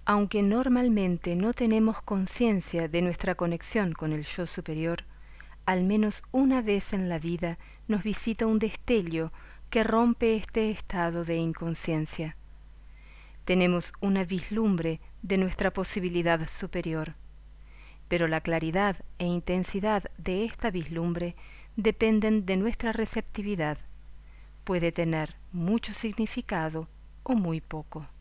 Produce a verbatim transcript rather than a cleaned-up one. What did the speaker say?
Aunque normalmente no tenemos conciencia de nuestra conexión con el yo superior, al menos una vez en la vida nos visita un destello que rompe este estado de inconsciencia. Tenemos una vislumbre de nuestra posibilidad superior, pero la claridad e intensidad de esta vislumbre dependen de nuestra receptividad. Puede tener mucho significado o muy poco.